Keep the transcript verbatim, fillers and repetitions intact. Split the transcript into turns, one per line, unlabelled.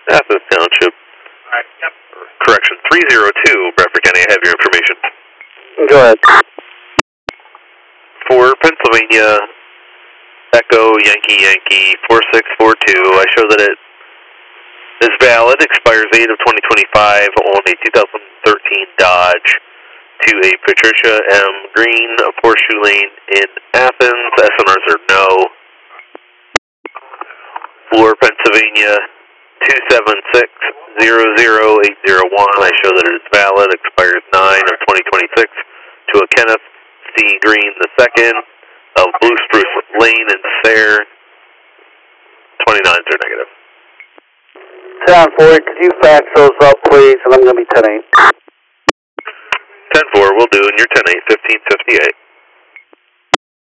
Athens Township.
Yep.
Correction, three zero two, Bradford County, I have your information.
Go ahead.
For Pennsylvania, Echo Yankee Yankee four six four two, I show that it is valid, expires eight of twenty twenty-five on a two thousand thirteen Dodge to a Patricia M. Green, a Horseshoe Lane in Athens. S N Rs are no. For Pennsylvania, two seven six zero zero eight zero one, I show that it is valid, expires nine of twenty twenty-six to a Kenneth C. Green the second of Blue Spruce Lane in Sayre. twenty-nines are negative.
ten four, could you fax those up, please? And I'm going to be ten eight.
ten four, will do, and you're ten eight, fifteen fifty-eight.